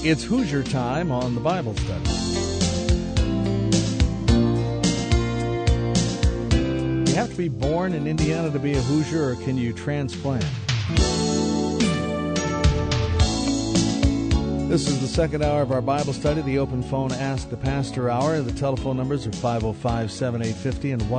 It's Hoosier time on the Bible Study. You have to be born in Indiana to be a Hoosier, or can you transplant? This is the second hour of our Bible study, the open phone Ask the Pastor Hour. The telephone numbers are 505-7850 and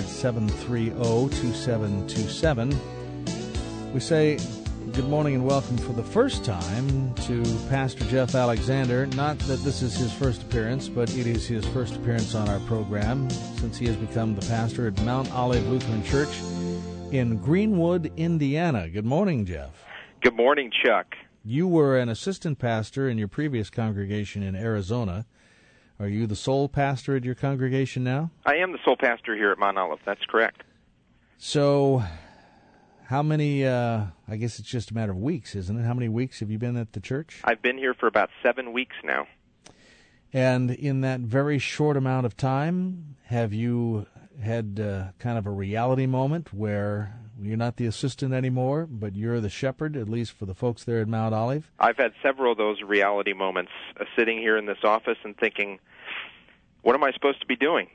1-800-730-2727. We say good morning and welcome for the first time to Pastor Jeff Alexander. Not that this is his first appearance, but it is his first appearance on our program since he has become the pastor at Mount Olive Lutheran Church in Greenwood, Indiana. Good morning, Jeff. Good morning, Chuck. You were an assistant pastor in your previous congregation in Arizona. Are you the sole pastor at your congregation now? I am the sole pastor here at Mount Olive. That's correct. So, how many, I guess it's just a matter of weeks, isn't it? How many weeks have you been at the church? I've been here for about 7 weeks now. And in that very short amount of time, have you had kind of a reality moment where you're not the assistant anymore, but you're the shepherd, at least for the folks there at Mount Olive? I've had several of those reality moments, sitting here in this office and thinking, what am I supposed to be doing?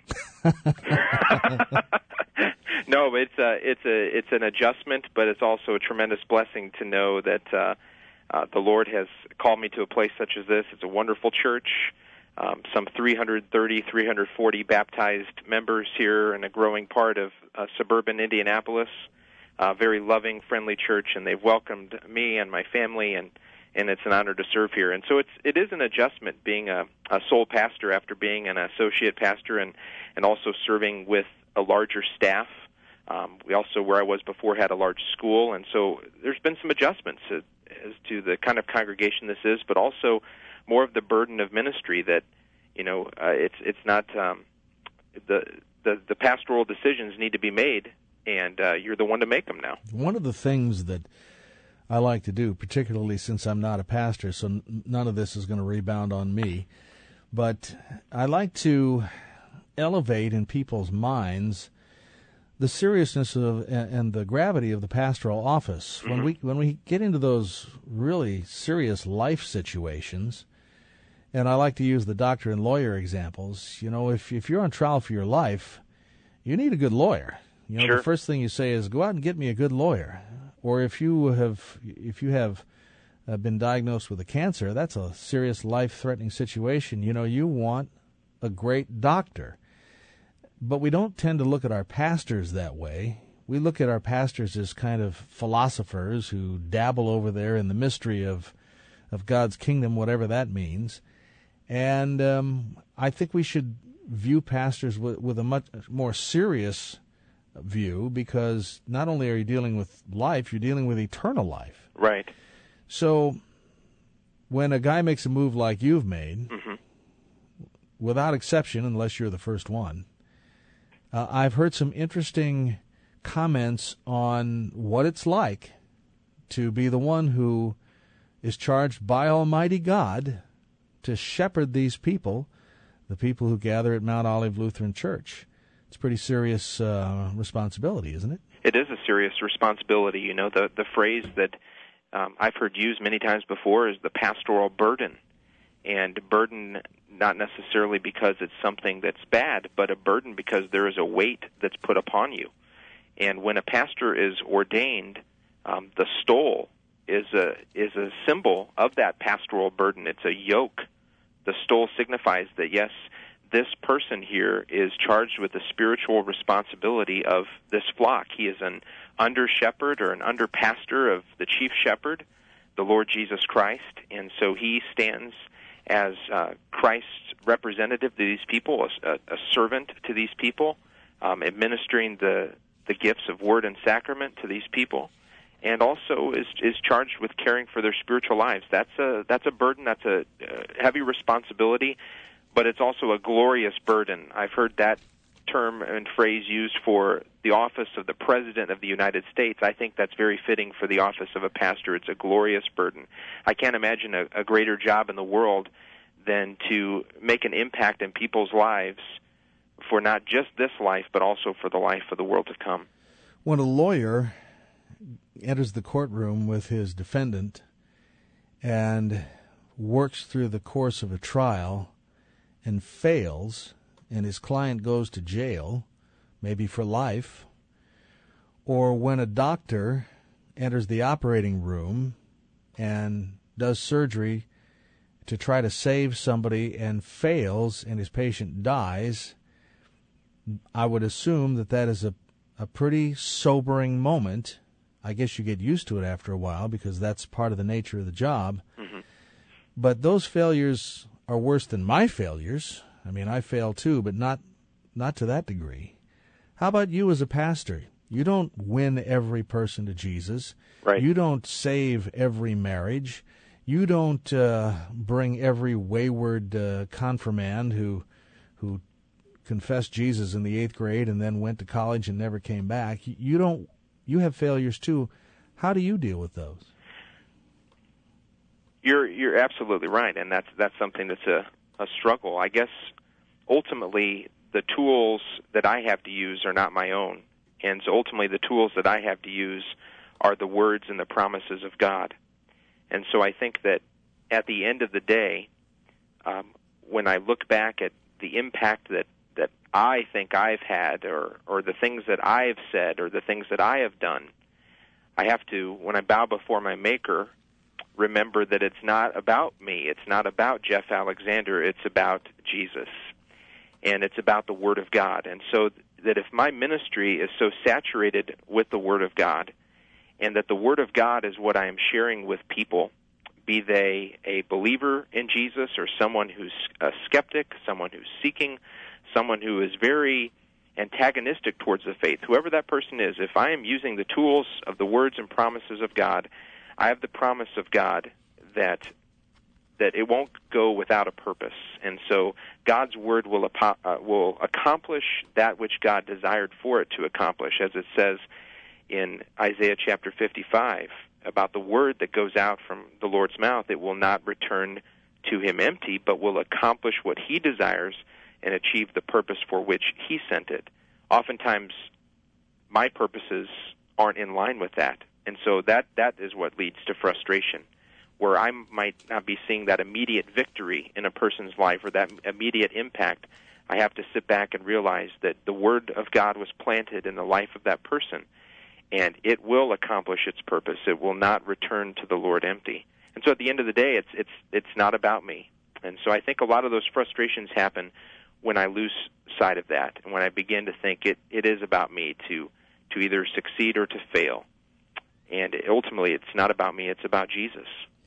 No, it's an adjustment, but it's also a tremendous blessing to know that the Lord has called me to a place such as this. It's a wonderful church, some 330, 340 baptized members here, and a growing part of suburban Indianapolis. Very loving, friendly church, and they've welcomed me and my family, and it's an honor to serve here. And so it is an adjustment being a sole pastor after being an associate pastor and also serving with a larger staff. We also, where I was before, had a large school, and so there's been some adjustments as to the kind of congregation this is, but also more of the burden of ministry that, it's not the pastoral decisions need to be made, and you're the one to make them now. One of the things that I like to do, particularly since I'm not a pastor, so none of this is going to rebound on me, but I like to elevate in people's minds the seriousness of and the gravity of the pastoral office. Mm-hmm. When we get into those really serious life situations, and I like to use the doctor and lawyer examples, if you're on trial for your life, you need a good lawyer. Sure. The first thing you say is, go out and get me a good lawyer. Or if you have been diagnosed with a cancer, that's a serious life-threatening situation. You want a great doctor. But we don't tend to look at our pastors that way. We look at our pastors as kind of philosophers who dabble over there in the mystery of God's kingdom, whatever that means. And I think we should view pastors with a much more serious view, because not only are you dealing with life, you're dealing with eternal life. Right. So when a guy makes a move like you've made, mm-hmm. without exception, unless you're the first one, I've heard some interesting comments on what it's like to be the one who is charged by Almighty God to shepherd these people, the people who gather at Mount Olive Lutheran Church. It's a pretty serious responsibility, isn't it? It is a serious responsibility. The phrase that I've heard used many times before is the pastoral burden. And burden not necessarily because it's something that's bad, but a burden because there is a weight that's put upon you. And when a pastor is ordained, the stole is a symbol of that pastoral burden. It's a yoke. The stole signifies that, yes, this person here is charged with the spiritual responsibility of this flock. He is an under-shepherd or an under-pastor of the chief shepherd, the Lord Jesus Christ, and so he stands as Christ's representative to these people, a servant to these people, administering the gifts of word and sacrament to these people, and also is charged with caring for their spiritual lives. That's a burden. That's a heavy responsibility, but it's also a glorious burden. I've heard that term and phrase used for the office of the President of the United States. I think that's very fitting for the office of a pastor. It's a glorious burden. I can't imagine a greater job in the world than to make an impact in people's lives for not just this life, but also for the life of the world to come. When a lawyer enters the courtroom with his defendant and works through the course of a trial and fails, and his client goes to jail, maybe for life, or when a doctor enters the operating room and does surgery to try to save somebody and fails and his patient dies, I would assume that that is a pretty sobering moment. I guess you get used to it after a while because that's part of the nature of the job. Mm-hmm. But those failures are worse than my failures. I mean, I fail too, but not to that degree. How about you as a pastor? You don't win every person to Jesus. Right. You don't save every marriage. You don't bring every wayward confirmand who confessed Jesus in the 8th grade and then went to college and never came back. You have failures too. How do you deal with those? You're absolutely right, and that's something that's a struggle. I guess ultimately the tools that I have to use are not my own, and so ultimately the tools that I have to use are the words and the promises of God. And so I think that at the end of the day, when I look back at the impact that I think I've had, or the things that I have said, or the things that I have done, I have to, when I bow before my Maker, remember that it's not about me. It's not about Jeff Alexander. It's about Jesus. And it's about the Word of God. And so that if my ministry is so saturated with the Word of God, and that the Word of God is what I am sharing with people, be they a believer in Jesus or someone who's a skeptic, someone who's seeking, someone who is very antagonistic towards the faith, whoever that person is, if I am using the tools of the words and promises of God, I have the promise of God that it won't go without a purpose. And so God's Word will accomplish that which God desired for it to accomplish, as it says in Isaiah chapter 55, about the word that goes out from the Lord's mouth. It will not return to him empty, but will accomplish what he desires and achieve the purpose for which he sent it. Oftentimes, my purposes aren't in line with that, and so that is what leads to frustration, where I might not be seeing that immediate victory in a person's life or that immediate impact. I have to sit back and realize that the Word of God was planted in the life of that person, and it will accomplish its purpose. It will not return to the Lord empty. And so at the end of the day, it's not about me. And so I think a lot of those frustrations happen when I lose sight of that, and when I begin to think it is about me to either succeed or to fail. And ultimately, it's not about me, it's about Jesus.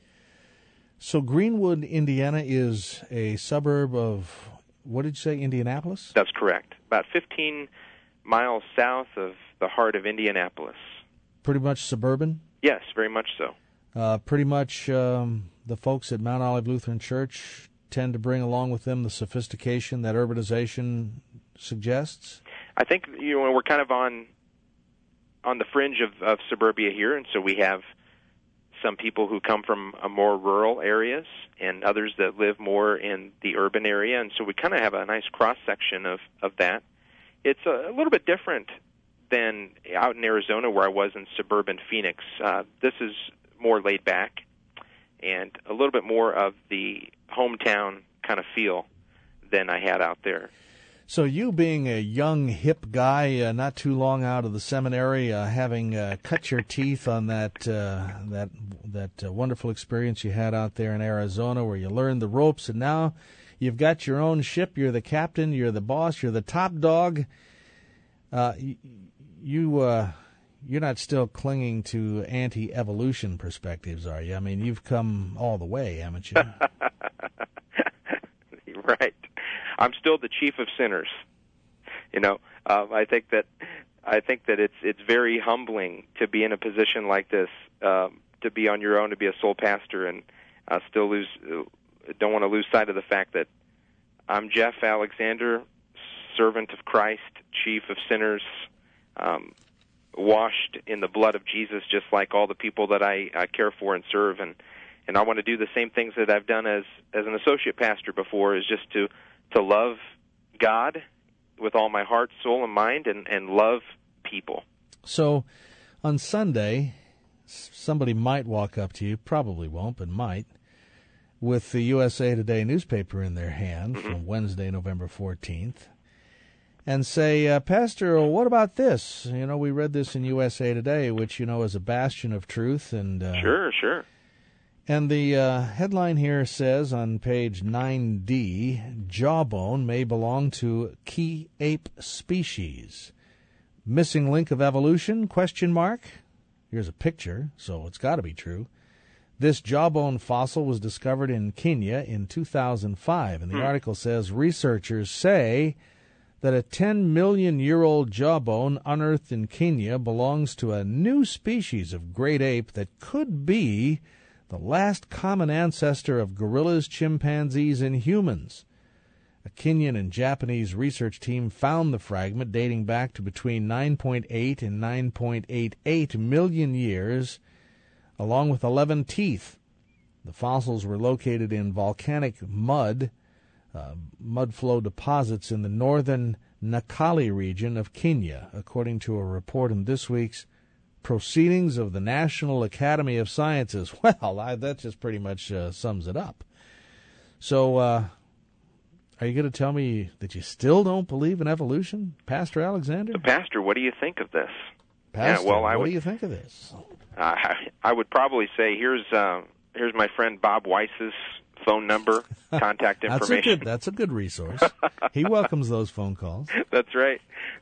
So Greenwood, Indiana is a suburb of, what did you say, Indianapolis? That's correct. About 15 miles south of the heart of Indianapolis. Pretty much suburban? Yes, very much so. Pretty much the folks at Mount Olive Lutheran Church tend to bring along with them the sophistication that urbanization suggests? I think we're kind of on the fringe of suburbia here, and so we have some people who come from more rural areas and others that live more in the urban area, and so we kind of have a nice cross-section of that. It's a little bit different than out in Arizona where I was in suburban Phoenix. This is more laid back and a little bit more of the hometown kind of feel than I had out there. So you being a young, hip guy, not too long out of the seminary, having cut your teeth on that wonderful experience you had out there in Arizona where you learned the ropes, and now you've got your own ship, you're the captain, you're the boss, you're the top dog. You're not still clinging to anti-evolution perspectives, are you? I mean, you've come all the way, haven't you? Right. I'm still the chief of sinners. I think that it's very humbling to be in a position like this, to be on your own, to be a sole pastor, and don't want to lose sight of the fact that I'm Jeff Alexander, servant of Christ, chief of sinners, washed in the blood of Jesus, just like all the people that I care for and serve, and I want to do the same things that I've done as an associate pastor before, is just to love God with all my heart, soul, and mind, and love people. So on Sunday, somebody might walk up to you, probably won't, but might, with the USA Today newspaper in their hand from Wednesday, November 14th, and say, Pastor, what about this? We read this in USA Today, which, is a bastion of truth. And Sure. And the headline here says on page 9D, jawbone may belong to key ape species. Missing link of evolution, ? Here's a picture, so it's got to be true. This jawbone fossil was discovered in Kenya in 2005, and the article says researchers say that a 10-million-year-old jawbone unearthed in Kenya belongs to a new species of great ape that could be the last common ancestor of gorillas, chimpanzees, and humans. A Kenyan and Japanese research team found the fragment dating back to between 9.8 and 9.88 million years, along with 11 teeth. The fossils were located in volcanic mud flow deposits in the northern Nakali region of Kenya, according to a report in this week's Proceedings of the National Academy of Sciences. Well, that just pretty much sums it up. So, are you going to tell me that you still don't believe in evolution, Pastor Alexander? Pastor, what do you think of this? Pastor, what do you think of this? I would probably say here's my friend Bob Weiss's phone number, contact information. That's a good resource. He welcomes those phone calls. That's right.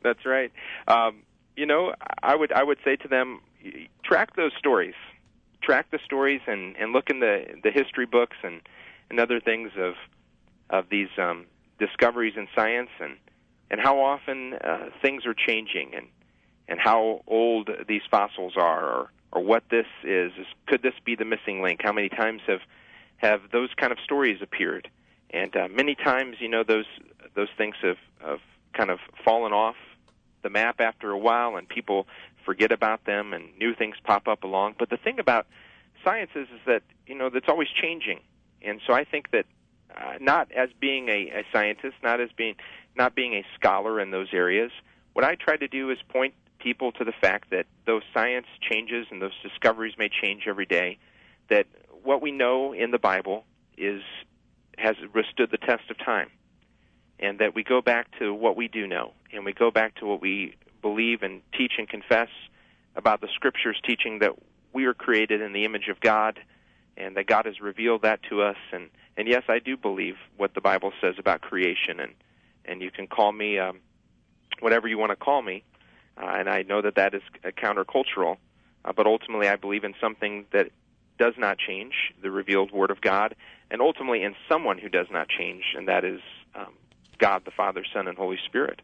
I would say to them, track those stories. Track the stories and look in the history books and other things of these discoveries in science and how often things are changing and how old these fossils are or what this is. Could this be the missing link? How many times have those kind of stories appeared? And many times, those things have kind of fallen off the map after a while, and people forget about them, and new things pop up along. But the thing about science is that that's always changing, and so I think that not as being a scientist, not being a scholar in those areas, what I try to do is point people to the fact that though science changes and those discoveries may change every day, that what we know in the Bible has withstood the test of time. And that we go back to what we do know, and we go back to what we believe and teach and confess about the Scriptures, teaching that we are created in the image of God, and that God has revealed that to us. And yes, I do believe what the Bible says about creation, and you can call me whatever you want to call me, and I know that is countercultural, but ultimately I believe in something that does not change, the revealed Word of God, and ultimately in someone who does not change, and that is God, the Father, Son, and Holy Spirit.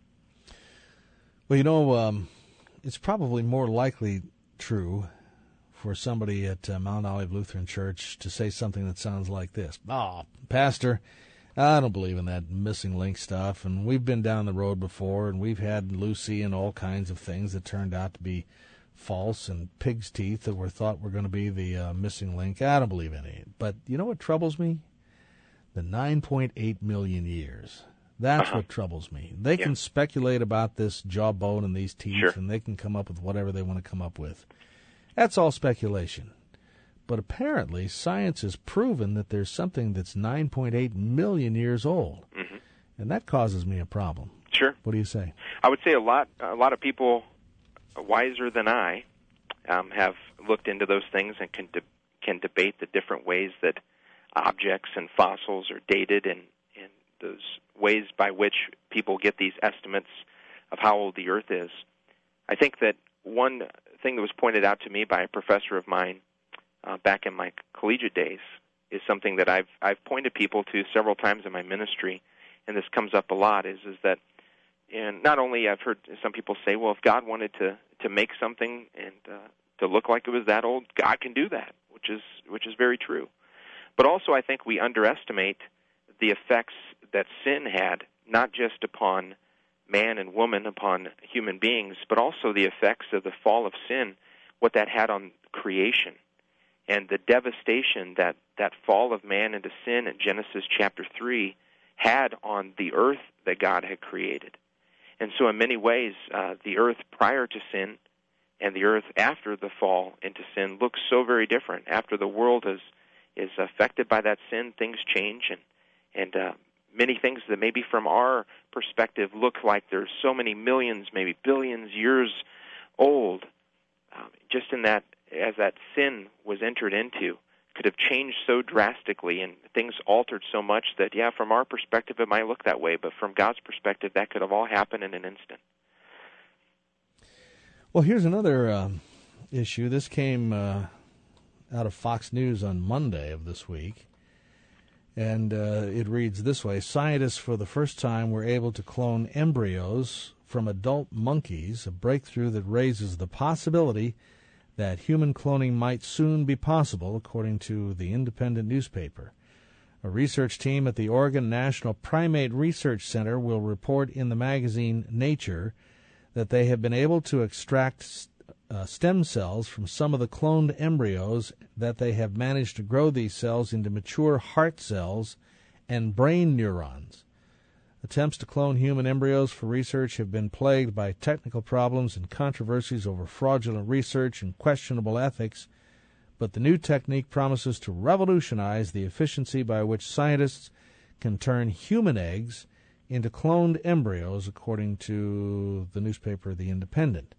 Well, it's probably more likely true for somebody at Mount Olive Lutheran Church to say something that sounds like this. Pastor, I don't believe in that missing link stuff, and we've been down the road before, and we've had Lucy and all kinds of things that turned out to be false, and pig's teeth that were thought were going to be the missing link. I don't believe in it. But you know what troubles me? The 9.8 million years. That's what troubles me. They can speculate about this jawbone and these teeth, and they can come up with whatever they want to come up with. That's all speculation. But apparently, science has proven that there's something that's 9.8 million years old, and that causes me a problem. Sure. What do you say? I would say a lot of people wiser than I have looked into those things and can debate the different ways that objects and fossils are dated and those ways by which people get these estimates of how old the Earth is. I think that one thing that was pointed out to me by a professor of mine back in my collegiate days is something that I've pointed people to several times in my ministry, and this comes up a lot, is that, and not only I've heard some people say, well, if God wanted to make something and to look like it was that old, God can do that, which is very true. But also I think we underestimate the effects that sin had, not just upon man and woman, upon human beings, but also the effects of the fall of sin, what that had on creation, and the devastation that fall of man into sin in Genesis chapter 3 had on the earth that God had created. And so in many ways, the earth prior to sin and the earth after the fall into sin looks so very different. After the world is affected by that sin, things change, and many things that maybe from our perspective look like they're so many millions, maybe billions years old, just in that, as that sin was entered into, could have changed so drastically and things altered so much that, yeah, from our perspective it might look that way, but from God's perspective that could have all happened in an instant. Well, here's another issue. This came out of Fox News on Monday of this week, and it reads this way: scientists for the first time were able to clone embryos from adult monkeys, a breakthrough that raises the possibility that human cloning might soon be possible, according to the Independent newspaper. A research team at the Oregon National Primate Research Center will report in the magazine Nature that they have been able to extract stem cells from some of the cloned embryos, that they have managed to grow these cells into mature heart cells and brain neurons. Attempts to clone human embryos for research have been plagued by technical problems and controversies over fraudulent research and questionable ethics, but the new technique promises to revolutionize the efficiency by which scientists can turn human eggs into cloned embryos, according to the newspaper The Independent.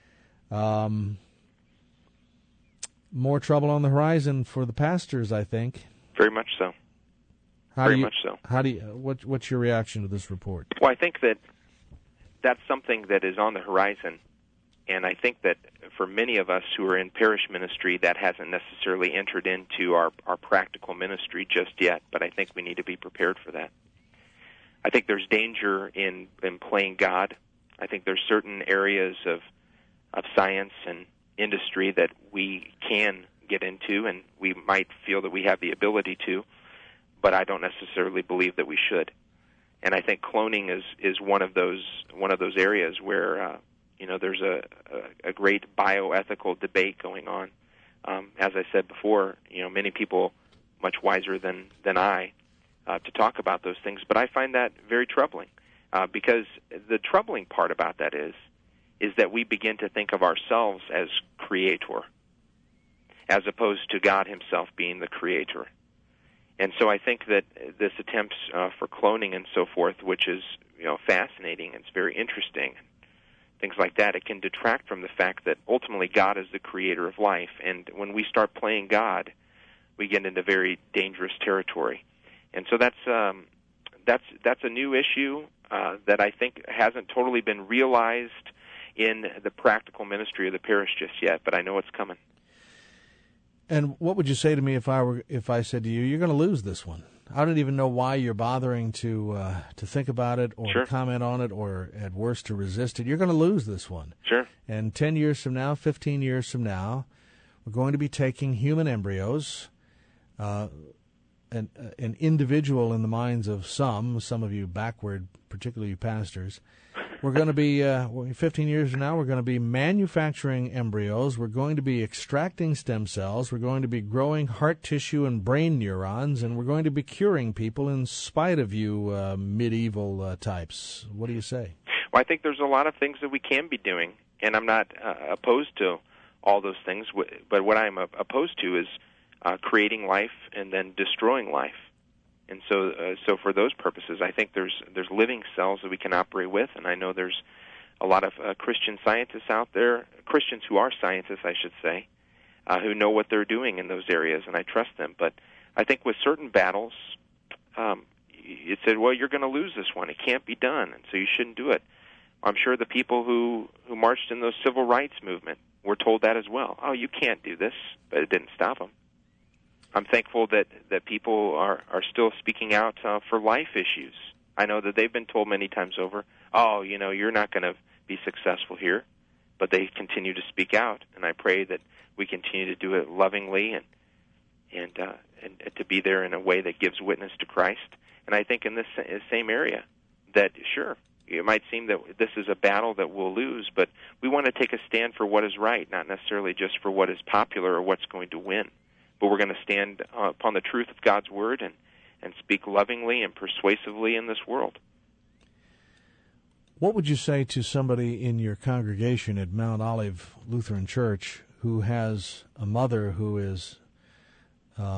More trouble on the horizon for the pastors, I think. Very much so. Very much so. What's your reaction to this report? Well, I think that that's something that is on the horizon, and I think that for many of us who are in parish ministry, that hasn't necessarily entered into our practical ministry just yet, but I think we need to be prepared for that. I think there's danger in playing God. I think there's certain areas of science and industry that we can get into, and we might feel that we have the ability to, but I don't necessarily believe that we should. And I think cloning is one of those areas where there's a great bioethical debate going on. As I said before, many people much wiser than I to talk about those things, but I find that very troubling because the troubling part about that is that we begin to think of ourselves as creator as opposed to God himself being the creator. And so I think that this attempts for cloning and so forth, which is fascinating, it's very interesting, things like that, it can detract from the fact that ultimately God is the creator of life. And when we start playing God, we get into very dangerous territory. And so that's a new issue that I think hasn't totally been realized in the practical ministry of the parish just yet, but I know it's coming. And what would you say to me if I said to you, you're going to lose this one? I don't even know why you're bothering to think about it or to comment on it or at worst to resist it. You're going to lose this one. Sure. And 10 years from now, 15 years from now, we're going to be taking human embryos, an individual in the minds of some of you backward, particularly you pastors. We're going to be, 15 years from now, we're going to be manufacturing embryos. We're going to be extracting stem cells. We're going to be growing heart tissue and brain neurons. And we're going to be curing people in spite of you medieval types. What do you say? Well, I think there's a lot of things that we can be doing. And I'm not opposed to all those things. But what I'm opposed to is creating life and then destroying life. And so for those purposes, I think there's living cells that we can operate with, and I know there's a lot of Christian scientists out there, Christians who are scientists, I should say, who know what they're doing in those areas, and I trust them. But I think with certain battles, it said, well, you're going to lose this one. It can't be done, and so you shouldn't do it. I'm sure the people who marched in those civil rights movement were told that as well. Oh, you can't do this, but it didn't stop them. I'm thankful that people are still speaking out for life issues. I know that they've been told many times over, oh, you're not going to be successful here, but they continue to speak out, and I pray that we continue to do it lovingly and to be there in a way that gives witness to Christ. And I think in this same area that, sure, it might seem that this is a battle that we'll lose, but we want to take a stand for what is right, not necessarily just for what is popular or what's going to win. But we're going to stand upon the truth of God's Word and speak lovingly and persuasively in this world. What would you say to somebody in your congregation at Mount Olive Lutheran Church who has a mother who is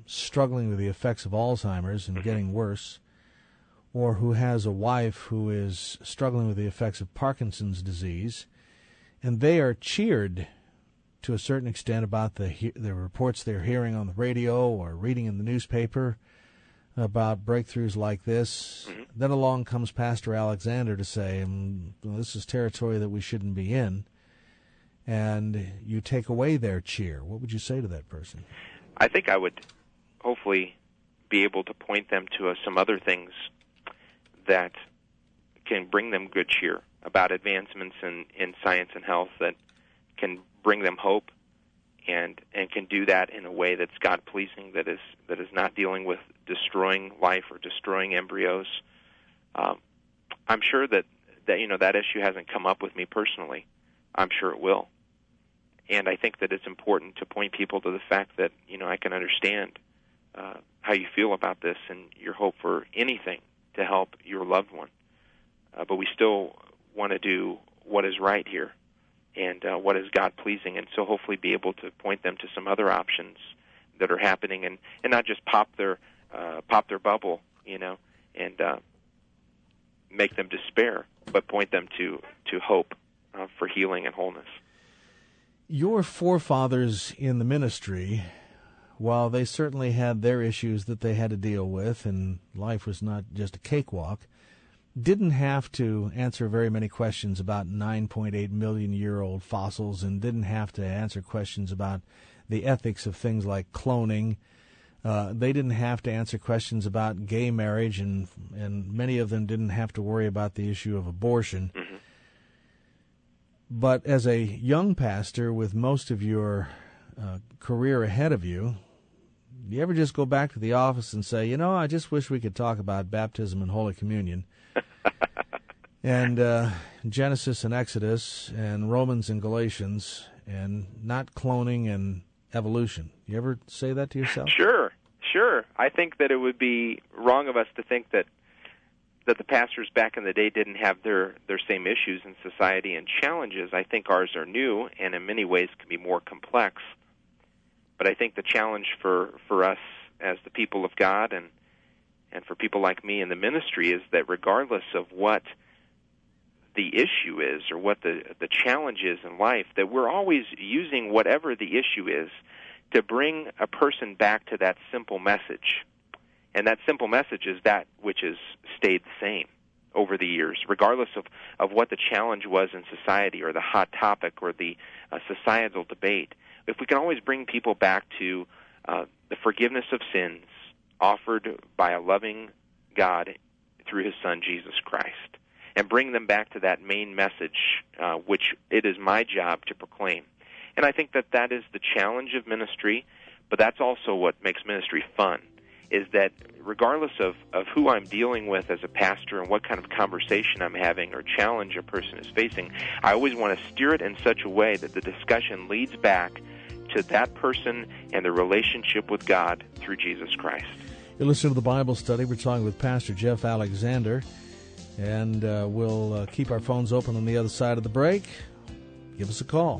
struggling with the effects of Alzheimer's and getting worse, or who has a wife who is struggling with the effects of Parkinson's disease, and they are cheered to a certain extent about the reports they're hearing on the radio or reading in the newspaper about breakthroughs like this. Mm-hmm. Then along comes Pastor Alexander to say, well, this is territory that we shouldn't be in, and you take away their cheer. What would you say to that person? I think I would hopefully be able to point them to some other things that can bring them good cheer about advancements in science and health that can bring them hope and can do that in a way that's God-pleasing, that is not dealing with destroying life or destroying embryos. I'm sure that that issue hasn't come up with me personally. I'm sure it will. And I think that it's important to point people to the fact that, I can understand how you feel about this and your hope for anything to help your loved one. But we still want to do what is right here and what is God-pleasing, and so hopefully be able to point them to some other options that are happening and not just pop their bubble, and make them despair, but point them to hope for healing and wholeness. Your forefathers in the ministry, while they certainly had their issues that they had to deal with, and life was not just a cakewalk, didn't have to answer very many questions about 9.8 million-year-old fossils, and didn't have to answer questions about the ethics of things like cloning. They didn't have to answer questions about gay marriage, and many of them didn't have to worry about the issue of abortion. Mm-hmm. But as a young pastor with most of your career ahead of you, do you ever just go back to the office and say, I just wish we could talk about baptism and Holy Communion and Genesis and Exodus and Romans and Galatians and not cloning and evolution? You ever say that to yourself? Sure. I think that it would be wrong of us to think that the pastors back in the day didn't have their same issues in society and challenges. I think ours are new and in many ways can be more complex. But I think the challenge for us as the people of God and for people like me in the ministry is that regardless of what the issue is or what the challenge is in life, that we're always using whatever the issue is to bring a person back to that simple message. And that simple message is that which has stayed the same over the years, regardless of what the challenge was in society or the hot topic or the societal debate. If we can always bring people back to the forgiveness of sins offered by a loving God through His Son, Jesus Christ, and bring them back to that main message, which it is my job to proclaim. And I think that is the challenge of ministry, but that's also what makes ministry fun, is that regardless of who I'm dealing with as a pastor and what kind of conversation I'm having or challenge a person is facing, I always want to steer it in such a way that the discussion leads back to that person and the relationship with God through Jesus Christ. You're listening to the Bible Study. We're talking with Pastor Jeff Alexander, and we'll keep our phones open on the other side of the break. Give us a call.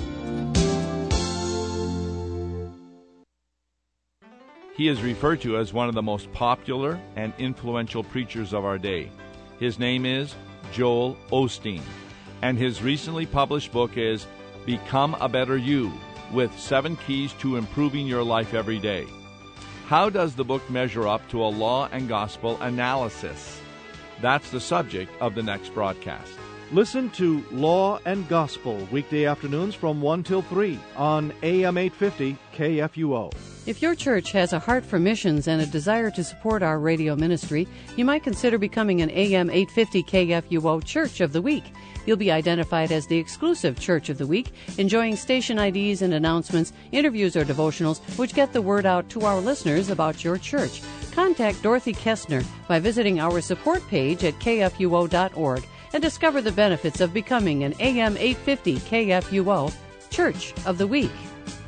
He is referred to as one of the most popular and influential preachers of our day. His name is Joel Osteen, and his recently published book is Become a Better You, with 7 keys to improving your life every day. How does the book measure up to a law and gospel analysis? That's the subject of the next broadcast. Listen to Law and Gospel weekday afternoons from 1 till 3 on AM 850 KFUO. If your church has a heart for missions and a desire to support our radio ministry, you might consider becoming an AM 850 KFUO Church of the Week. You'll be identified as the exclusive Church of the Week, enjoying station IDs and announcements, interviews or devotionals, which get the word out to our listeners about your church. Contact Dorothy Kestner by visiting our support page at kfuo.org and discover the benefits of becoming an AM 850 KFUO Church of the Week.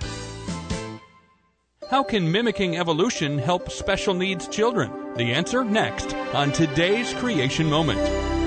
How can mimicking evolution help special needs children? The answer next on today's Creation Moment.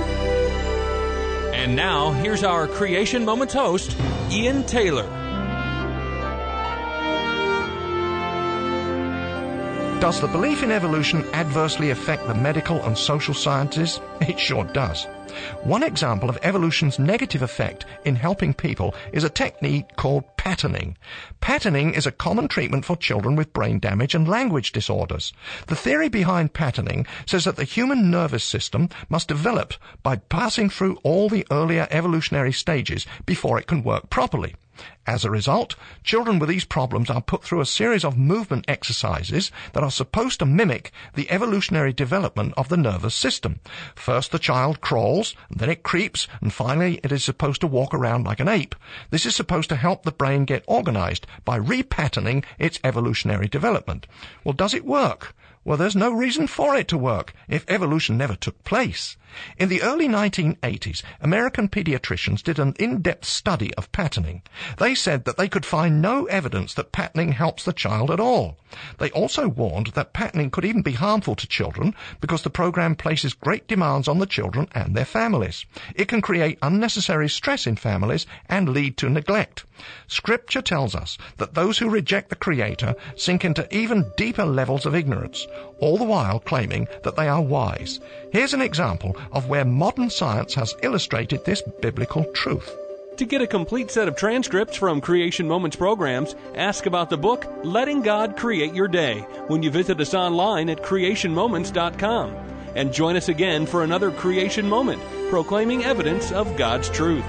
And now, here's our Creation Moments host, Ian Taylor. Does the belief in evolution adversely affect the medical and social sciences? It sure does. One example of evolution's negative effect in helping people is a technique called patterning. Patterning is a common treatment for children with brain damage and language disorders. The theory behind patterning says that the human nervous system must develop by passing through all the earlier evolutionary stages before it can work properly. As a result, children with these problems are put through a series of movement exercises that are supposed to mimic the evolutionary development of the nervous system. First the child crawls, then it creeps, and finally it is supposed to walk around like an ape. This is supposed to help the brain get organized by repatterning its evolutionary development. Well, does it work? Well, there's no reason for it to work if evolution never took place. In the early 1980s, American pediatricians did an in-depth study of patterning. They said that they could find no evidence that patterning helps the child at all. They also warned that patterning could even be harmful to children because the program places great demands on the children and their families. It can create unnecessary stress in families and lead to neglect. Scripture tells us that those who reject the Creator sink into even deeper levels of ignorance, all the while claiming that they are wise. Here's an example of where modern science has illustrated this biblical truth. To get a complete set of transcripts from Creation Moments programs, ask about the book Letting God Create Your Day when you visit us online at creationmoments.com. And join us again for another Creation Moment, proclaiming evidence of God's truth.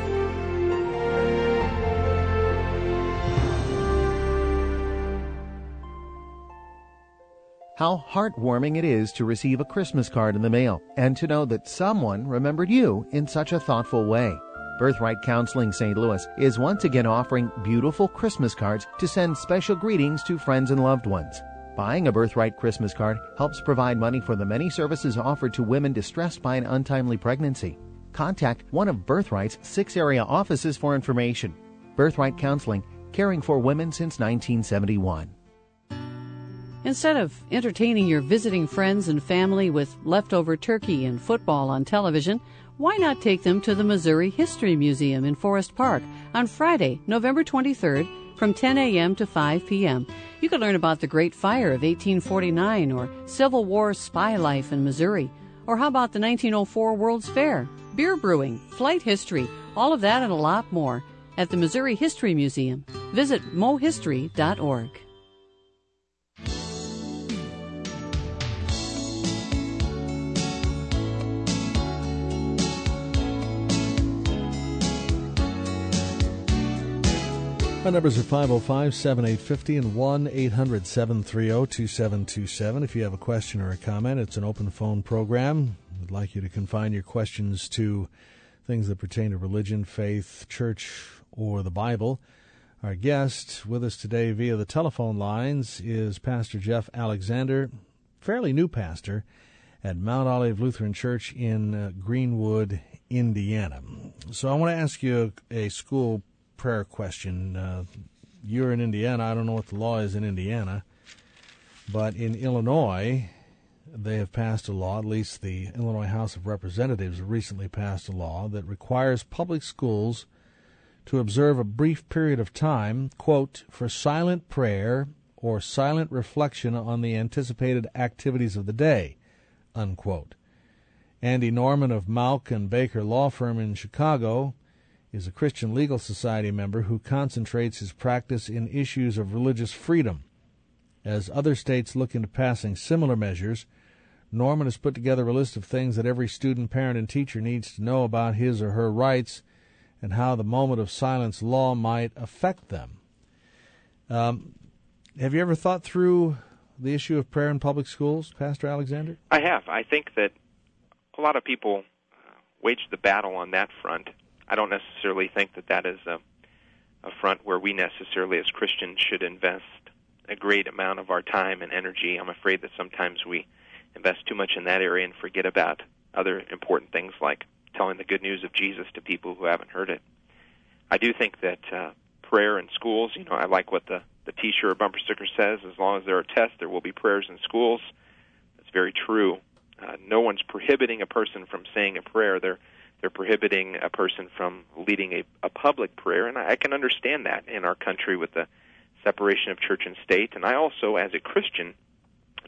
How heartwarming it is to receive a Christmas card in the mail and to know that someone remembered you in such a thoughtful way. Birthright Counseling St. Louis is once again offering beautiful Christmas cards to send special greetings to friends and loved ones. Buying a Birthright Christmas card helps provide money for the many services offered to women distressed by an untimely pregnancy. Contact one of Birthright's 6 area offices for information. Birthright Counseling, caring for women since 1971. Instead of entertaining your visiting friends and family with leftover turkey and football on television, why not take them to the Missouri History Museum in Forest Park on Friday, November 23rd from 10 a.m. to 5 p.m. You can learn about the Great Fire of 1849 or Civil War spy life in Missouri. Or how about the 1904 World's Fair, beer brewing, flight history, all of that and a lot more at the Missouri History Museum. Visit mohistory.org. Our numbers are 505-7850 and 1-800-730-2727. If you have a question or a comment, it's an open phone program. We'd like you to confine your questions to things that pertain to religion, faith, church, or the Bible. Our guest with us today via the telephone lines is Pastor Jeff Alexander, fairly new pastor at Mount Olive Lutheran Church in Greenwood, Indiana. So I want to ask you a school prayer question. You're in Indiana. I don't know what the law is in Indiana, but in Illinois, they have passed a law, at least the Illinois House of Representatives recently passed a law that requires public schools to observe a brief period of time, quote, for silent prayer or silent reflection on the anticipated activities of the day, unquote. Andy Norman of Mauck and Baker Law Firm in Chicago is a Christian Legal Society member who concentrates his practice in issues of religious freedom. As other states look into passing similar measures, Norman has put together a list of things that every student, parent, and teacher needs to know about his or her rights and how the moment of silence law might affect them. Have you ever thought through the issue of prayer in public schools, Pastor Alexander? I have. I think that a lot of people wage the battle on that front. I don't necessarily think that that is a front where we necessarily as Christians should invest a great amount of our time and energy. I'm afraid that sometimes we invest too much in that area and forget about other important things like telling the good news of Jesus to people who haven't heard it. I do think that prayer in schools, I like what the T-shirt or bumper sticker says, as long as there are tests, there will be prayers in schools. That's very true. No one's prohibiting a person from saying a prayer. They're prohibiting a person from leading a public prayer, and I can understand that in our country with the separation of church and state. And I also, as a Christian,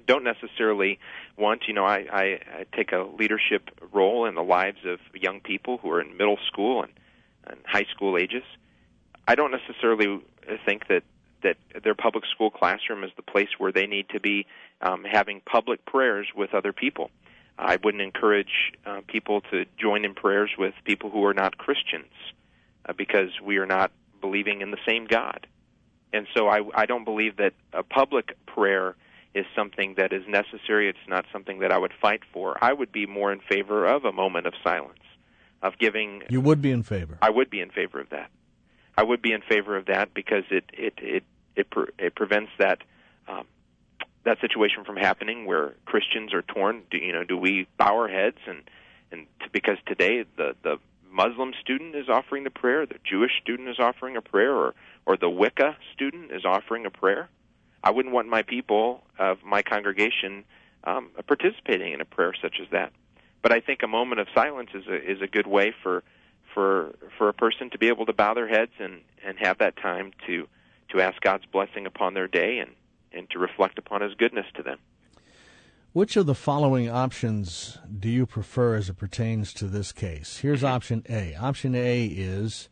don't necessarily want, I take a leadership role in the lives of young people who are in middle school and high school ages. I don't necessarily think that their public school classroom is the place where they need to be having public prayers with other people. I wouldn't encourage people to join in prayers with people who are not Christians because we are not believing in the same God. And so I don't believe that a public prayer is something that is necessary. It's not something that I would fight for. I would be more in favor of a moment of silence, of giving... You would be in favor? I would be in favor of that. I would be in favor of that because it prevents that situation from happening where Christians are torn. Do we bow our heads because today the Muslim student is offering the prayer, the Jewish student is offering a prayer, or the Wicca student is offering a prayer? I wouldn't want my people of my congregation participating in a prayer such as that. But I think a moment of silence is a good way for a person to be able to bow their heads and have that time to ask God's blessing upon their day and to reflect upon His goodness to them. Which of the following options do you prefer as it pertains to this case? Here's option A. Option A is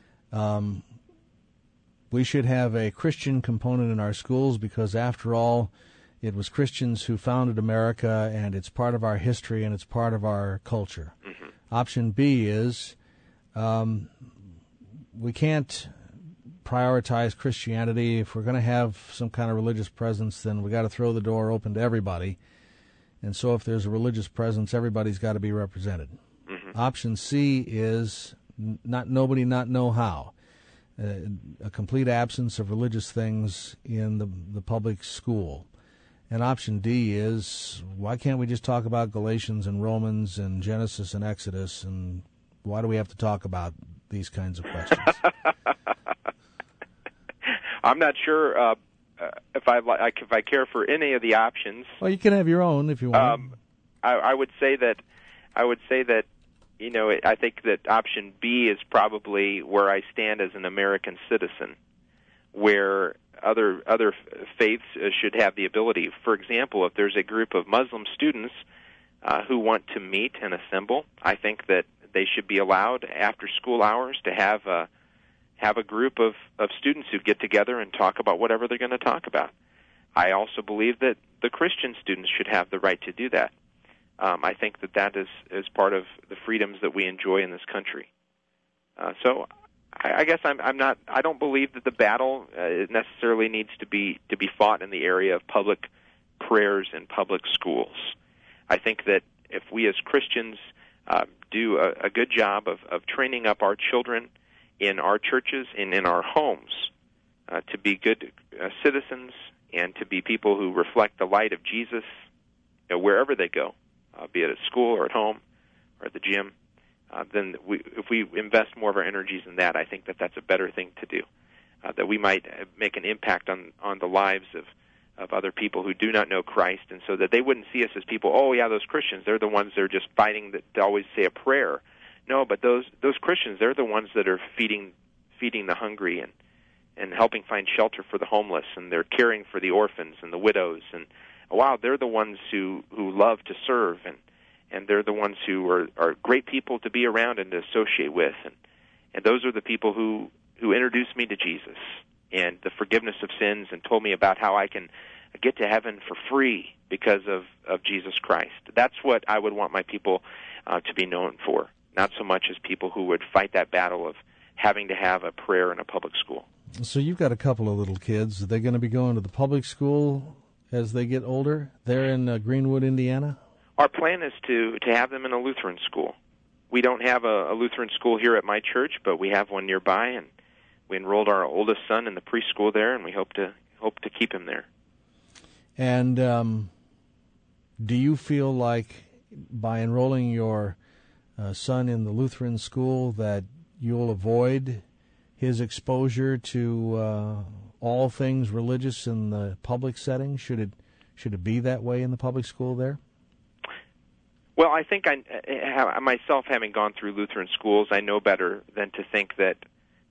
we should have a Christian component in our schools because, after all, it was Christians who founded America, and it's part of our history and it's part of our culture. Mm-hmm. Option B is we can't prioritize Christianity. If we're going to have some kind of religious presence, then we got to throw the door open to everybody. And so if there's a religious presence, everybody's got to be represented. Mm-hmm. Option C is not know how. A complete absence of religious things in the public school. And option D is, why can't we just talk about Galatians and Romans and Genesis and Exodus, and why do we have to talk about these kinds of questions? I'm not sure if I care for any of the options. Well, you can have your own if you want. I would say that I think that option B is probably where I stand as an American citizen, where other faiths should have the ability. For example, if there's a group of Muslim students who want to meet and assemble, I think that they should be allowed after school hours to have a group of students who get together and talk about whatever they're going to talk about. I also believe that the Christian students should have the right to do that. I think that is part of the freedoms that we enjoy in this country. So I guess I don't believe that the battle necessarily needs to be fought in the area of public prayers in public schools. I think that if we as Christians do a good job of training up our children in our churches and in our homes to be good citizens and to be people who reflect the light of Jesus wherever they go, be it at school or at home or at the gym, then if we invest more of our energies in that, I think that that's a better thing to do, that we might make an impact on the lives of other people who do not know Christ, and so that they wouldn't see us as people, oh, yeah, those Christians, they're the ones that are just fighting to always say a prayer. No, but those Christians, they're the ones that are feeding the hungry and helping find shelter for the homeless, and they're caring for the orphans and the widows. And, wow, they're the ones who love to serve, and they're the ones who are great people to be around and to associate with. And those are the people who introduced me to Jesus and the forgiveness of sins and told me about how I can get to heaven for free because of Jesus Christ. That's what I would want my people to be known for, not so much as people who would fight that battle of having to have a prayer in a public school. So you've got a couple of little kids. Are they going to be going to the public school as they get older? They're in Greenwood, Indiana? Our plan is to have them in a Lutheran school. We don't have a Lutheran school here at my church, but we have one nearby, and we enrolled our oldest son in the preschool there, and we hope to keep him there. And do you feel like by enrolling your son in the Lutheran school that you'll avoid his exposure to all things religious in the public setting? Should it be that way in the public school there? Well, I think I myself, having gone through Lutheran schools, I know better than to think that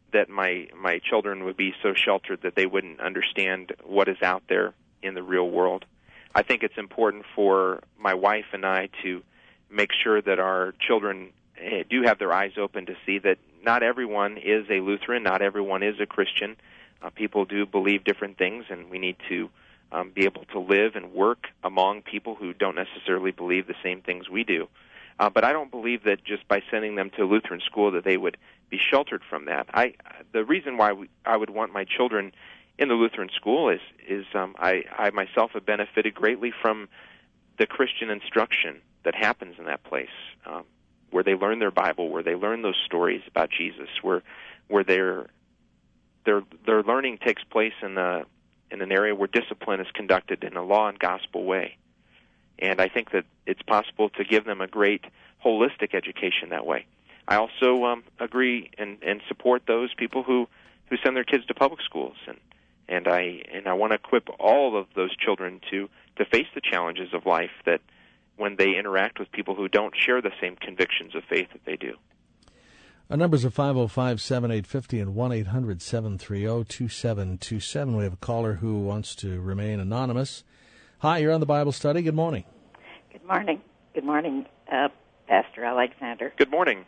my children would be so sheltered that they wouldn't understand what is out there in the real world. I think it's important for my wife and I to make sure that our children do have their eyes open to see that not everyone is a Lutheran, not everyone is a Christian. People do believe different things, and we need to be able to live and work among people who don't necessarily believe the same things we do. But I don't believe that just by sending them to a Lutheran school that they would be sheltered from that. The reason why I would want my children in the Lutheran school is I myself have benefited greatly from the Christian instruction that happens in that place, where they learn their Bible, where they learn those stories about Jesus, where their learning takes place in an area where discipline is conducted in a law and gospel way. And I think that it's possible to give them a great holistic education that way. I also agree and support those people who send their kids to public schools, and I want to equip all of those children to face the challenges of life that when they interact with people who don't share the same convictions of faith that they do. Our numbers are 505-7850 and 1-800-730-2727. We have a caller who wants to remain anonymous. Hi, you're on the Bible Study. Good morning. Good morning. Good morning, Pastor Alexander. Good morning.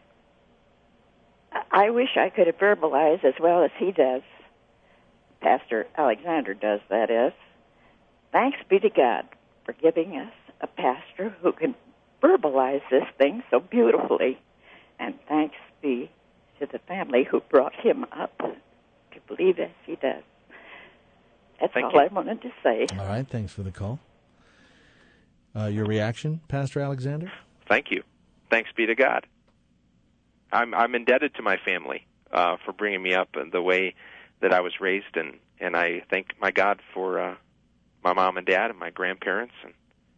I wish I could verbalize as well as he does. Pastor Alexander does, that is. Thanks be to God for giving us a pastor who can verbalize this thing so beautifully. And thanks be to the family who brought him up to believe as he does. That's all I wanted to say. All right, thanks for the call. Your reaction, Pastor Alexander? Thank you. Thanks be to God. I'm indebted to my family for bringing me up in the way that I was raised, and I thank my God for my mom and dad and my grandparents. And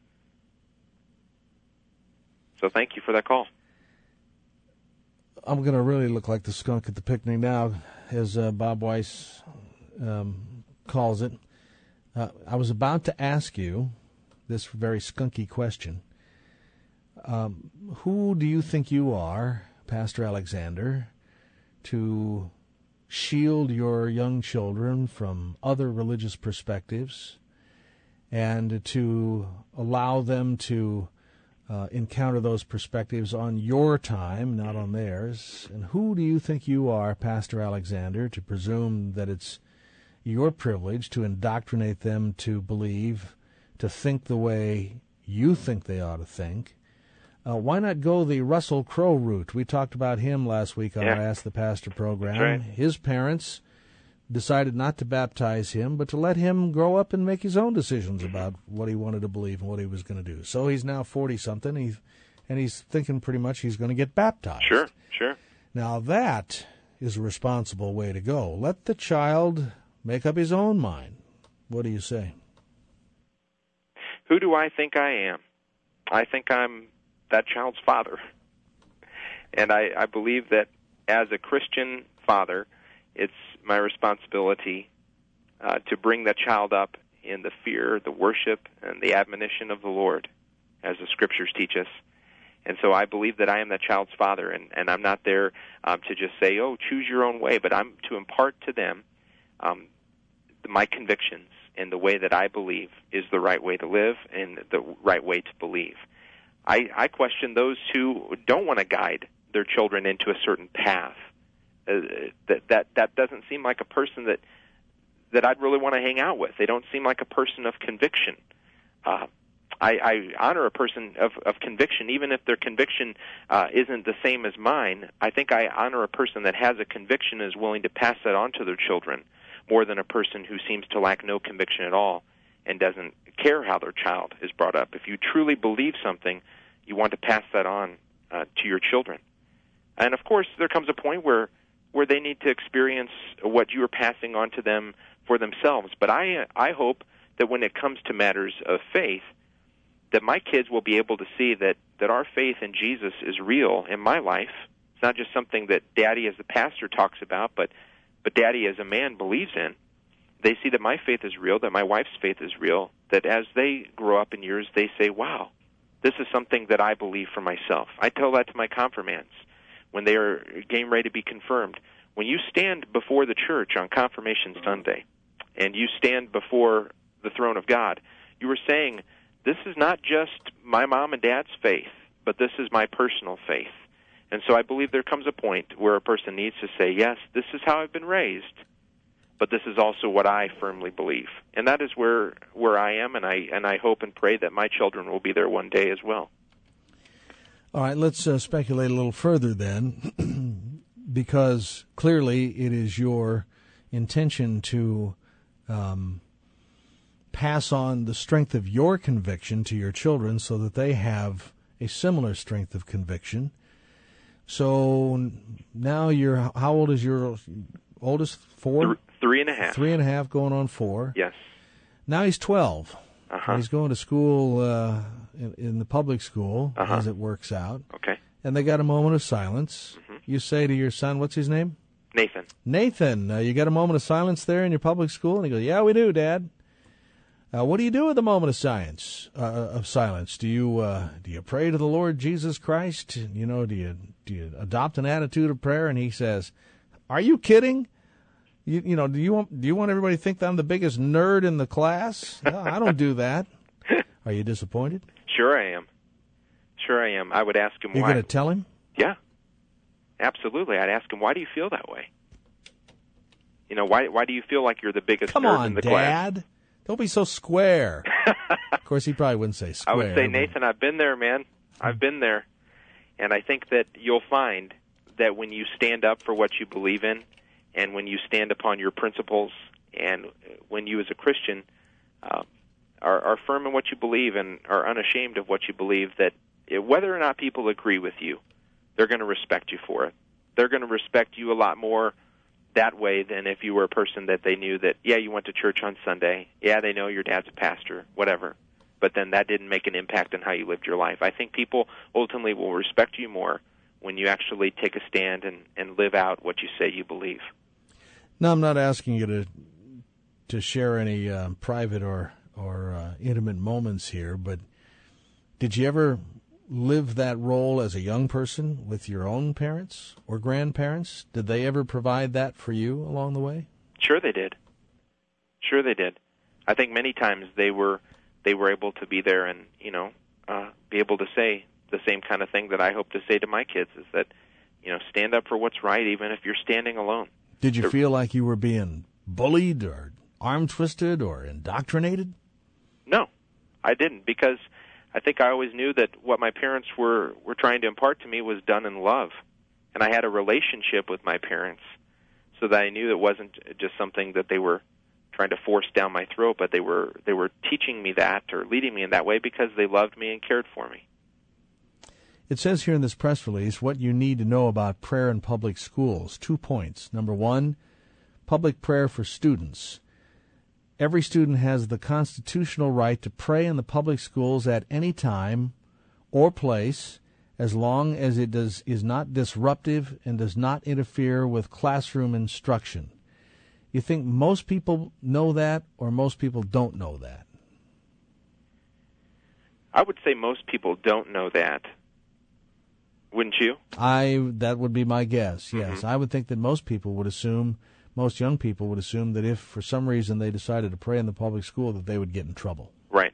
so thank you for that call. I'm going to really look like the skunk at the picnic now, as Bob Weiss calls it. I was about to ask you this very skunky question. Who do you think you are, Pastor Alexander, to shield your young children from other religious perspectives and to allow them to encounter those perspectives on your time, not on theirs? And who do you think you are, Pastor Alexander, to presume that it's your privilege to indoctrinate them to believe, to think the way you think they ought to think? Why not go the Russell Crowe route? We talked about him last week on our Ask the Pastor program. That's right. His parents decided not to baptize him, but to let him grow up and make his own decisions about what he wanted to believe and what he was going to do. So he's now 40-something, and he's thinking pretty much he's going to get baptized. Sure. Now that is a responsible way to go. Let the child make up his own mind. What do you say? Who do I think I am? I think I'm that child's father. And I believe that as a Christian father, it's my responsibility to bring that child up in the fear, the worship, and the admonition of the Lord, as the Scriptures teach us. And so I believe that I am that child's father, and I'm not there to just say, oh, choose your own way, but I'm to impart to them my convictions and the way that I believe is the right way to live and the right way to believe. I question those who don't want to guide their children into a certain path. That doesn't seem like a person that I'd really want to hang out with. They don't seem like a person of conviction. I honor a person of conviction, even if their conviction isn't the same as mine. I think I honor a person that has a conviction and is willing to pass that on to their children, more than a person who seems to lack no conviction at all and doesn't care how their child is brought up. If you truly believe something, you want to pass that on to your children. And, of course, there comes a point where they need to experience what you are passing on to them for themselves. But I hope that when it comes to matters of faith, that my kids will be able to see that our faith in Jesus is real in my life. It's not just something that Daddy as the pastor talks about, but Daddy as a man believes in. They see that my faith is real, that my wife's faith is real, that as they grow up in years, they say, wow, this is something that I believe for myself. I tell that to my confirmands when they are getting ready to be confirmed. When you stand before the church on Confirmation Sunday and you stand before the throne of God, You were saying, this is not just my mom and dad's faith, but this is my personal faith. And so I believe there comes a point where a person needs to say, yes, this is how I've been raised, but this is also what I firmly believe. And that is where I am, and I hope and pray that my children will be there one day as well. All right, let's speculate a little further then, because clearly it is your intention to pass on the strength of your conviction to your children so that they have a similar strength of conviction. So now how old is your oldest? 4? 3.5. 3.5 going on 4. Yes. Now he's 12. Uh-huh. He's going to school in the public school, as it works out. Okay. And they got a moment of silence. Mm-hmm. You say to your son, what's his name? Nathan. Nathan, you got a moment of silence there in your public school? And he goes, yeah, we do, Dad. What do you do with the moment of silence? Do you pray to the Lord Jesus Christ? You know, do you adopt an attitude of prayer? And he says, "Are you kidding? You know, do you want everybody to think that I'm the biggest nerd in the class? No, I don't do that." Are you disappointed? Sure I am. I would ask him why. You're going to tell him? Yeah, absolutely. I'd ask him, why do you feel that way? You know, why do you feel like you're the biggest nerd in the class? Come on, Dad. Don't be so square. Of course, he probably wouldn't say square. I would say, Nathan, I've been there, man. I've been there. And I think that you'll find that when you stand up for what you believe in, and when you stand upon your principles, and when you as a Christian are firm in what you believe and are unashamed of what you believe, that whether or not people agree with you, they're going to respect you for it. They're going to respect you a lot more that way than if you were a person that they knew that, yeah, you went to church on Sunday. Yeah, they know your dad's a pastor, whatever. But then that didn't make an impact on how you lived your life. I think people ultimately will respect you more when you actually take a stand and live out what you say you believe. No, I'm not asking you to share any private or intimate moments here, but did you ever live that role as a young person with your own parents or grandparents? Did they ever provide that for you along the way? Sure they did. I think many times they were able to be there and, be able to say the same kind of thing that I hope to say to my kids, is that, stand up for what's right even if you're standing alone. Did you feel like you were being bullied or arm-twisted or indoctrinated? No, I didn't, because I think I always knew that what my parents were trying to impart to me was done in love. And I had a relationship with my parents so that I knew it wasn't just something that they were trying to force down my throat, but they were teaching me that or leading me in that way because they loved me and cared for me. It says here in this press release what you need to know about prayer in public schools. 2 points. Number 1, public prayer for students. Every student has the constitutional right to pray in the public schools at any time or place, as long as it is not disruptive and does not interfere with classroom instruction. You think most people know that, or most people don't know that? I would say most people don't know that. Wouldn't you? That would be my guess, yes. Mm-hmm. I would think that most young people would assume that if for some reason they decided to pray in the public school, that they would get in trouble. Right.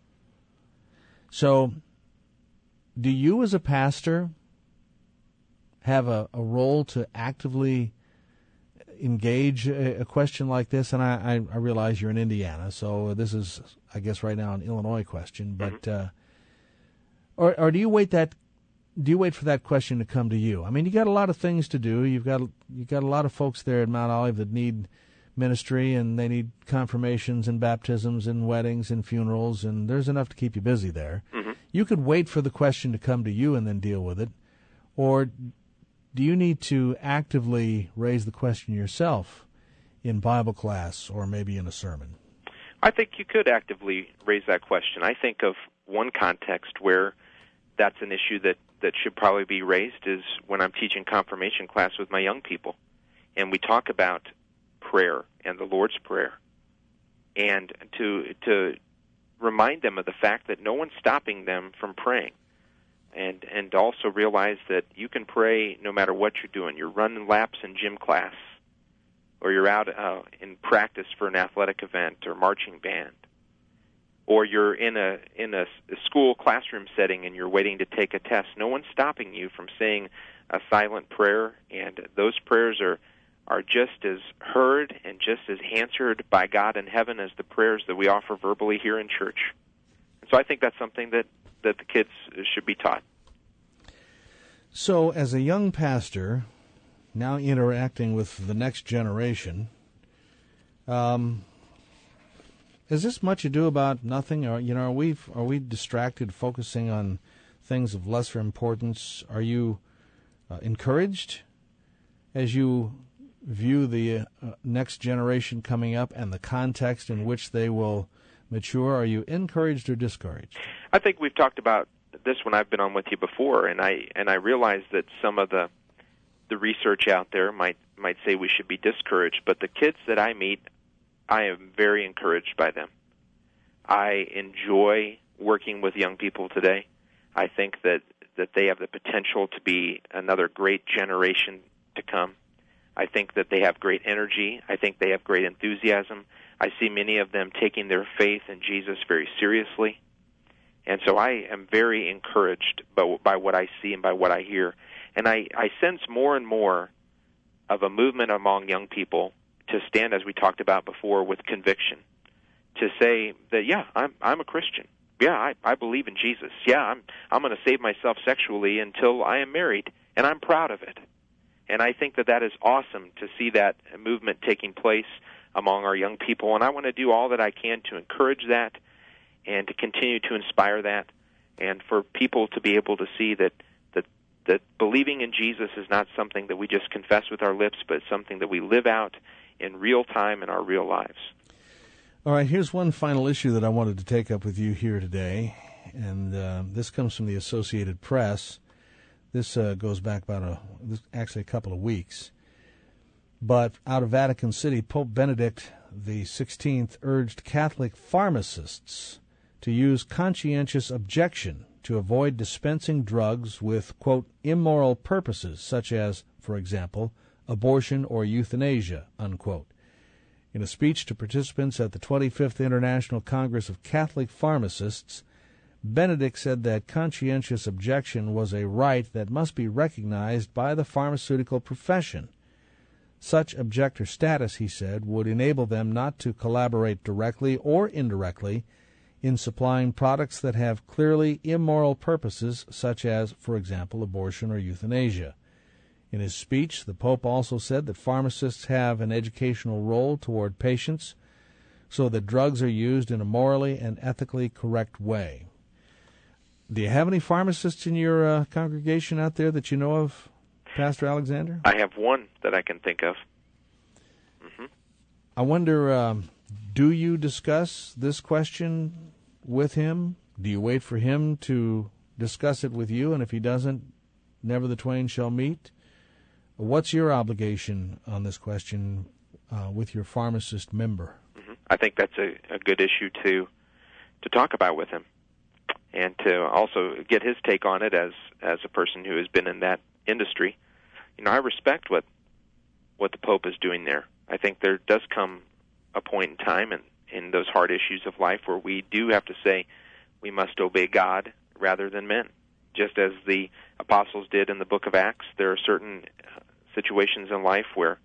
So, do you as a pastor have a role to actively engage a question like this? And I realize you're in Indiana, so this is, I guess, right now an Illinois question. But mm-hmm. or do you wait for that question to come to you? I mean, you got a lot of things to do. You got a lot of folks there at Mount Olive that need ministry, and they need confirmations and baptisms and weddings and funerals, and there's enough to keep you busy there. Mm-hmm. You could wait for the question to come to you and then deal with it, or do you need to actively raise the question yourself in Bible class or maybe in a sermon? I think you could actively raise that question. I think of one context where that's an issue that should probably be raised is when I'm teaching confirmation class with my young people, and we talk about prayer and the Lord's Prayer, and to remind them of the fact that no one's stopping them from praying, and also realize that you can pray no matter what you're doing. You're running laps in gym class, or you're out in practice for an athletic event or marching band. or you're in a school classroom setting and you're waiting to take a test, no one's stopping you from saying a silent prayer, and those prayers are just as heard and just as answered by God in heaven as the prayers that we offer verbally here in church. So I think that's something that the kids should be taught. So as a young pastor, now interacting with the next generation, is this much ado about nothing? Or, are we distracted, focusing on things of lesser importance? Are you encouraged as you view the next generation coming up and the context in which they will mature? Are you encouraged or discouraged? I think we've talked about this when I've been on with you before, and I realize that some of the research out there might say we should be discouraged, but the kids that I meet, I am very encouraged by them. I enjoy working with young people today. I think that they have the potential to be another great generation to come. I think that they have great energy. I think they have great enthusiasm. I see many of them taking their faith in Jesus very seriously. And so I am very encouraged by what I see and by what I hear. And I sense more and more of a movement among young people to stand, as we talked about before, with conviction, to say that, yeah, I'm a Christian. Yeah, I believe in Jesus. Yeah, I'm going to save myself sexually until I am married, and I'm proud of it. And I think that is awesome to see that movement taking place among our young people, and I want to do all that I can to encourage that and to continue to inspire that, and for people to be able to see that believing in Jesus is not something that we just confess with our lips, but something that we live out in real time in our real lives. All right, here's one final issue that I wanted to take up with you here today, and this comes from the Associated Press. This goes back about a couple of weeks. But out of Vatican City, Pope Benedict XVI urged Catholic pharmacists to use conscientious objection to avoid dispensing drugs with, quote, immoral purposes, such as, for example, abortion or euthanasia, unquote. In a speech to participants at the 25th International Congress of Catholic Pharmacists, Benedict said that conscientious objection was a right that must be recognized by the pharmaceutical profession. Such objector status, he said, would enable them not to collaborate directly or indirectly in supplying products that have clearly immoral purposes, such as, for example, abortion or euthanasia. In his speech, the Pope also said that pharmacists have an educational role toward patients so that drugs are used in a morally and ethically correct way. Do you have any pharmacists in your congregation out there that you know of, Pastor Alexander? I have one that I can think of. Mm-hmm. I wonder, do you discuss this question with him? Do you wait for him to discuss it with you, and if he doesn't, never the twain shall meet? What's your obligation on this question with your pharmacist member? Mm-hmm. I think that's a good issue to talk about with him, and to also get his take on it as a person who has been in that industry. I respect what the Pope is doing there. I think there does come a point in time in those hard issues of life where we do have to say we must obey God rather than men. Just as the apostles did in the book of Acts, there are certain situations in life where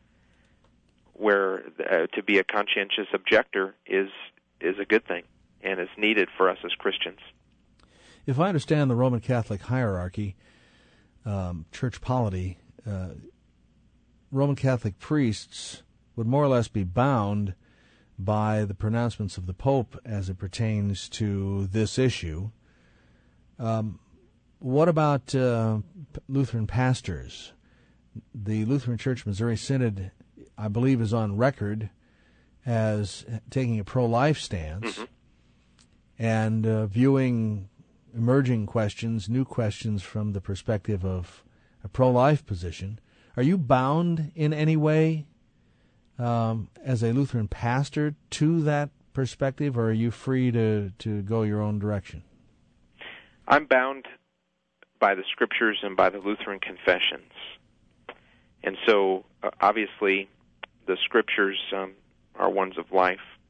to be a conscientious objector is a good thing and is needed for us as Christians. If I understand the Roman Catholic hierarchy, church polity, Roman Catholic priests would more or less be bound by the pronouncements of the Pope as it pertains to this issue. What about Lutheran pastors? The Lutheran Church Missouri Synod, I believe, is on record as taking a pro-life stance, mm-hmm. and viewing emerging questions, new questions from the perspective of a pro-life position. Are you bound in any way as a Lutheran pastor to that perspective, or are you free to go your own direction? I'm bound by the Scriptures and by the Lutheran confessions. And so, obviously, the Scriptures are ones of life.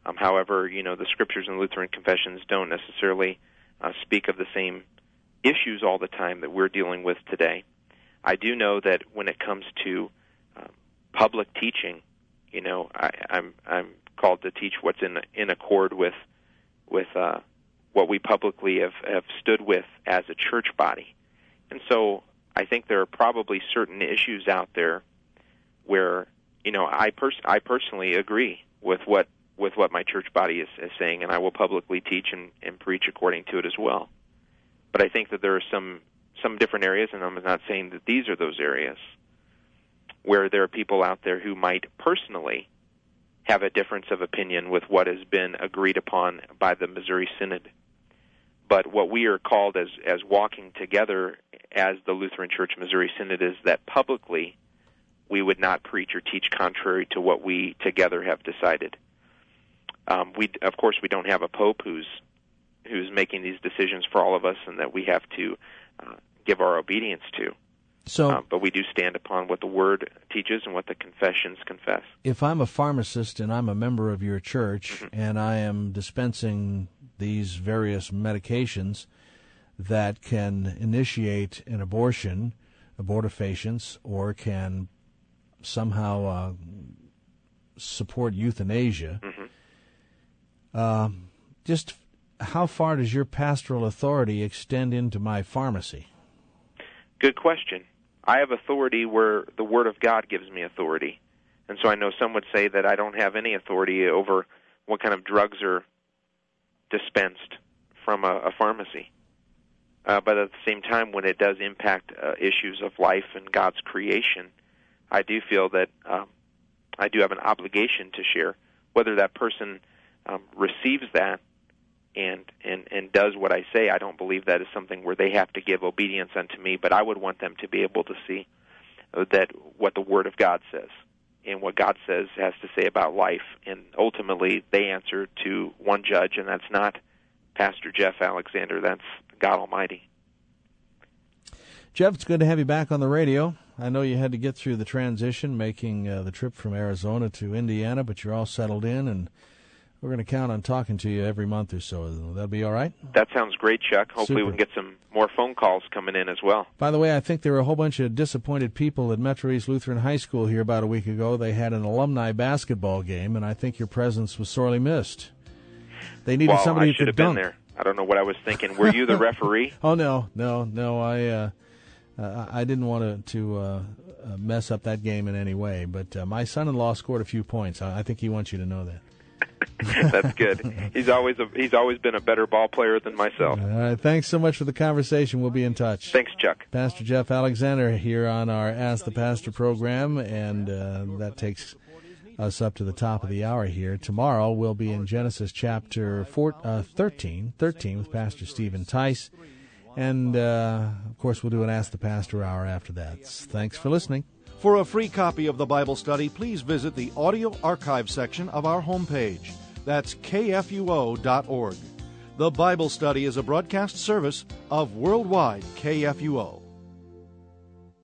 However, the scriptures in Lutheran confessions don't necessarily speak of the same issues all the time that we're dealing with today. I do know that when it comes to public teaching, I'm called to teach what's in accord with what we publicly have stood with as a church body. And so I think there are probably certain issues out there where, I personally agree with what my church body is saying, and I will publicly teach and preach according to it as well. But I think that there are some different areas, and I'm not saying that these are those areas, where there are people out there who might personally have a difference of opinion with what has been agreed upon by the Missouri Synod. But what we are called as walking together as the Lutheran Church Missouri Synod is that publicly we would not preach or teach contrary to what we together have decided. Of course, we don't have a pope who's making these decisions for all of us, and that we have to give our obedience to. So, but we do stand upon what the Word teaches and what the confessions confess. If I'm a pharmacist and I'm a member of your church, and I am dispensing these various medications that can initiate an abortion, abortifacients, or can somehow support euthanasia, just how far does your pastoral authority extend into my pharmacy? Good question. I have authority where the Word of God gives me authority. And so I know some would say that I don't have any authority over what kind of drugs are dispensed from a pharmacy. But at the same time, when it does impact issues of life and God's creation, I do feel that I do have an obligation to share. Whether that person receives that and does what I say, I don't believe that is something where they have to give obedience unto me, but I would want them to be able to see that what the Word of God says and what God says has to say about life. And ultimately, they answer to one judge, and that's not Pastor Jeff Alexander, that's God Almighty. Jeff, it's good to have you back on the radio. I know you had to get through the transition, making the trip from Arizona to Indiana, but you're all settled in, and we're going to count on talking to you every month or so. That'll be all right? That sounds great, Chuck. Hopefully Super. We can get some more phone calls coming in as well. By the way, I think there were a whole bunch of disappointed people at Metro East Lutheran High School here about a week ago. They had an alumni basketball game, and I think your presence was sorely missed. They needed somebody who could dunk. I should have been there. I don't know what I was thinking. Were you the referee? Oh, no. I didn't want to mess up that game in any way, but my son-in-law scored a few points. I think he wants you to know that. That's good. He's always been a better ball player than myself. All right, thanks so much for the conversation. We'll be in touch. Thanks, Chuck. Pastor Jeff Alexander here on our Ask the Pastor program, and that takes us up to the top of the hour here. Tomorrow we'll be in Genesis chapter 13 with Pastor Stephen Tice, and of course we'll do an Ask the Pastor hour after that. Thanks for listening. For a free copy of the Bible study, please visit the audio archive section of our homepage. That's kfuo.org. The Bible study is a broadcast service of Worldwide KFUO.